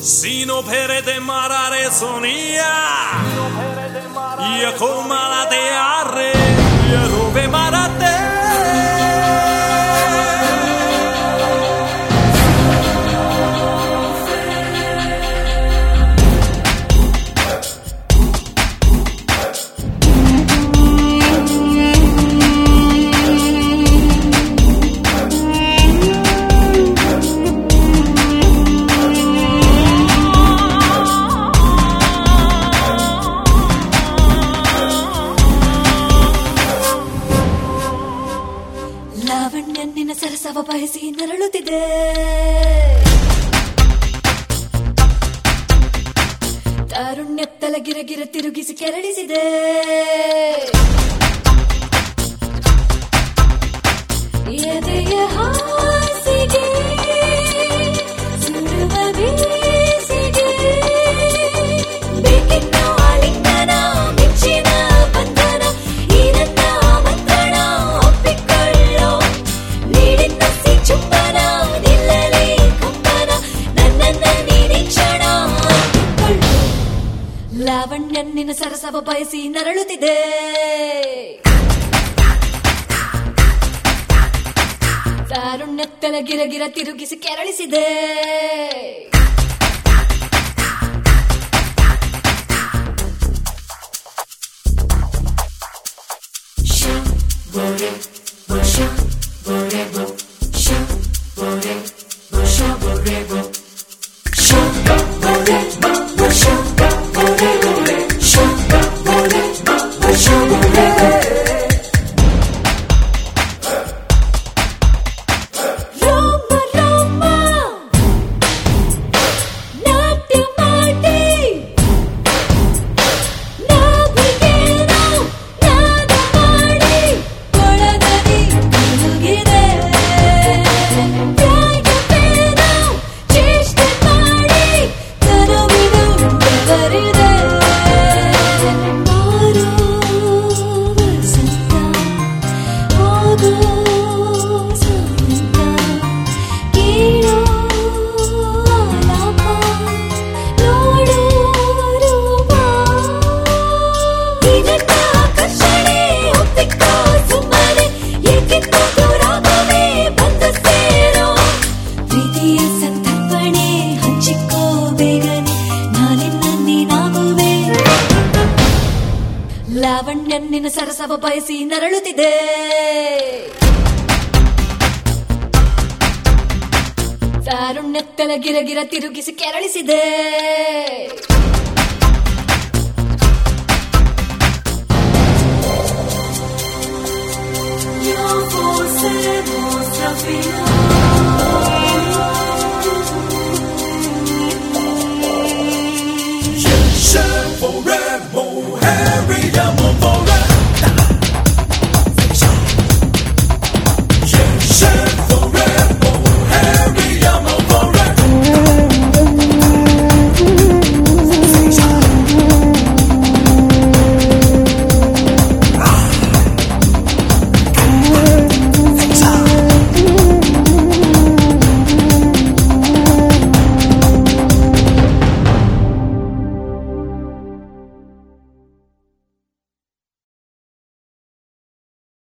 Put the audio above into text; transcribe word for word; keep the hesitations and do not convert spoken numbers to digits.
Sino pere de marare sonia Ia comala de arre Ia rove marate ಲಾವಣ್ಯನ್ನಿನ ಸರಸವ ಬಯಸಿ ನರಳುತ್ತಿದೆ ತಾರುಣ್ಯತ್ತಲ ಗಿರಗಿರ ತಿರುಗಿಸಿ ಕೆರಳಿಸಿದೆ ಎದೆಯ ಹಾಸಿಗೆ ಸುಡುವ ಬೇಸಿಗೆ ಬೇಕಿತ್ತು ಆಲಿಂಗನ ಮೆಚ್ಚಿನ ಬಂಧನ ಈ ನನ್ನ ಆಮಂತ್ರಣ ಒಪ್ಪಿಕೊಳ್ಳೋ ನೀಡಿದ್ದಸಿ ಚುಂಬನ ನಿಲ್ಲಲಿ ಕಂಪನ ನನ್ನನ್ನ ನೀಡಿ ಕ್ಷಣ ಒಪ್ಪಿಕೊಳ್ಳೋ ಲಾವಣ್ಯನ್ನಿನ ಸರಸವ ಬಯಸಿ ನರಳುತ್ತಿದೆ ತಾರುಣ್ಯತ್ತಲ ಗಿರಗಿರ ತಿರುಗಿಸಿ ಕೆರಳಿಸಿದೆ ಲಾವಣ್ಯನ್ನಿನ ಸರಸವ ಬಯಸಿ ನರಳುತ್ತಿದೆ ತಾರುಣ್ಯತ್ತಲ ಗಿರಗಿರ ತಿರುಗಿಸಿ ಕೆರಳಿಸಿದೆ Yo voce vostra fino